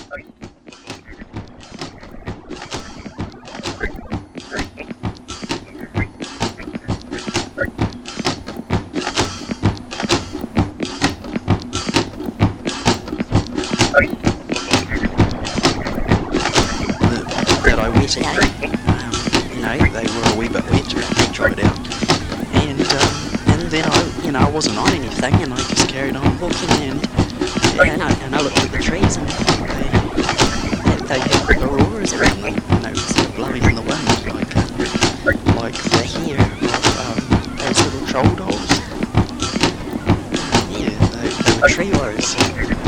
that I went out. They were a wee bit wet, they dried out. And then I wasn't on anything, and I just carried on walking, and I looked at the trees, and they had auroras around them, sort of blowing in the wind, like the hair of those little troll dolls. Yeah, they were tree auroras.